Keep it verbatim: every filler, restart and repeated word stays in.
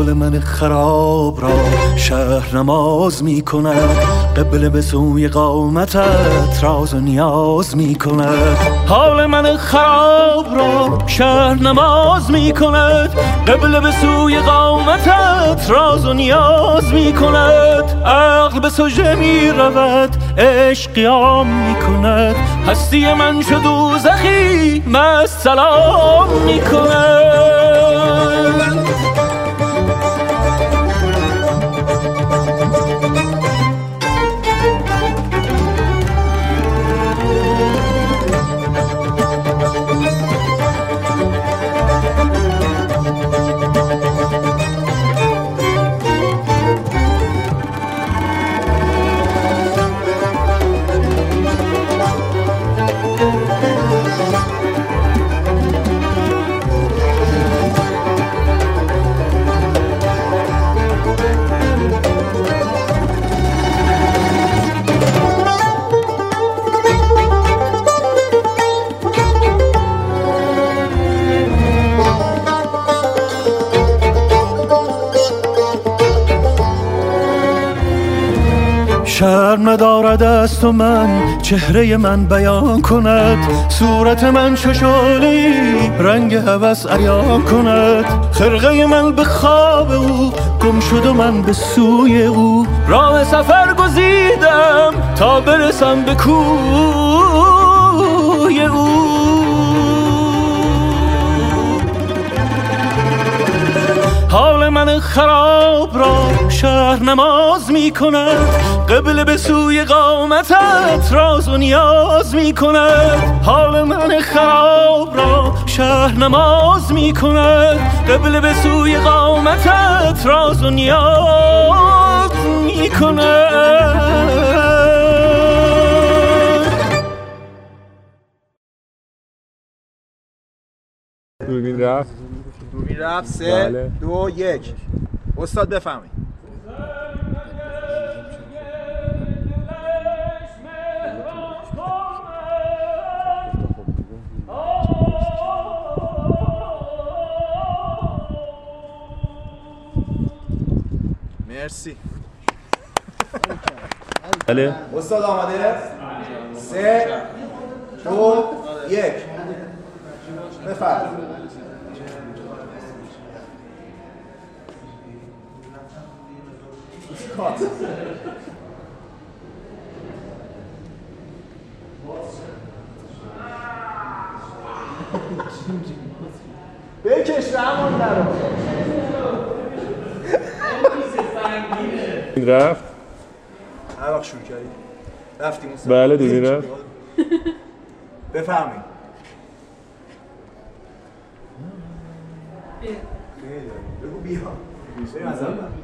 حال من خراب را شهر نماز می کند، قبله به سوی قامتت راز و نیاز می کند. حال من خراب را شهر نماز می کند، قبله به سوی قامتت راز و نیاز می کند. عقل به سجده می رود، عشق قیام می کند، هستی من شد دوزخی مست سلام می کند. شرم ندارد از تو من چهره من بیان کند، صورت من ششالی رنگ هوس عیان کند. خرقه من به خواب او گم شد و من به سوی او، راه سفر گزیدم تا برسم به کوی او. حال من خراب را شهر نماز می کند، قبله به سوی قامتت راز و نیاز می کند. حال من خراب را شهر نماز می کند، قبله به سوی قامتت راز و نیاز می کند. دوربین رفت دوربین رفت سه بله. دو یک. استاد بفهمید. مرسی. بله. استاد آماده؟ سه دو یک. بفرمایید. بکش رحمان نرو. رفت؟ هر وقت شروع کردی رفتیم استاد. بله دوربین رفت. بفرمایید. بگو بیا. بریم از اول.